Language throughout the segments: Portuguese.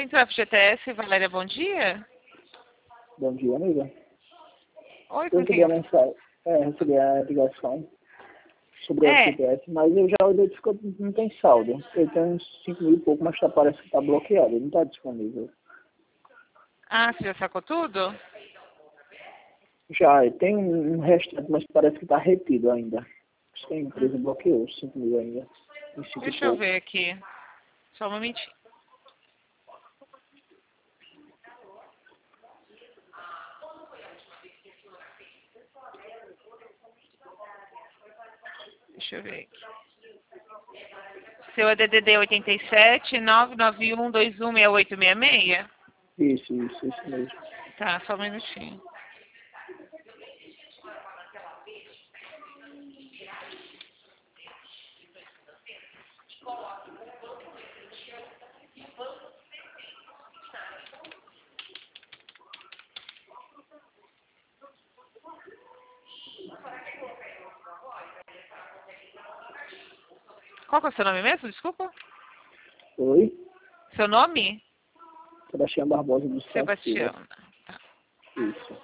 Centro FGTS, Valéria, bom dia. Bom dia, amiga. Oi, Eu com quem recebi a eu... mensagem, recebi a ligação sobre o FGTS, mas eu já olhei que não tem saldo. Eu tenho uns 5 mil e pouco, mas parece que está bloqueado, não está disponível. Ah, você já sacou tudo? Já, tem um restante, mas parece que está retido ainda. Acho que a empresa bloqueou os 5 mil ainda. Uns 5 e Deixa eu pouco. ver aqui. Só um momentinho. Deixa eu ver aqui. Seu é DDD 87 991 216866? Isso mesmo. Tá, só um minutinho. Qual que é o seu nome mesmo? Desculpa. Oi? Seu nome? Sebastião Barbosa do Céu Sebastião. Silva. Tá. Isso.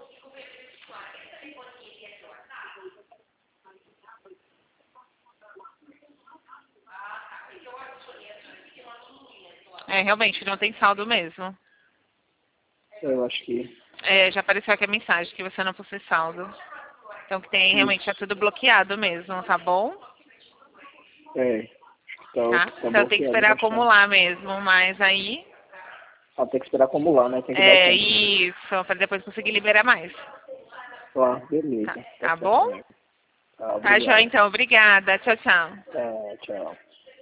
É, realmente, não tem saldo mesmo. Eu acho que É, já apareceu aqui a mensagem que você não possui saldo. Então que tem, realmente, tá isso. tudo bloqueado mesmo, tá bom? Tá? Tá Então tem que bloqueado esperar bastante. acumular mesmo, mas aí... Tem que esperar acumular, né? Tem que dar É tempo. isso, para depois conseguir liberar mais. Beleza. Tá, Tá tá certo, bom? amigo. Tá, Tá, joia, obrigado. então. Obrigada. Tchau, tchau. Tchau.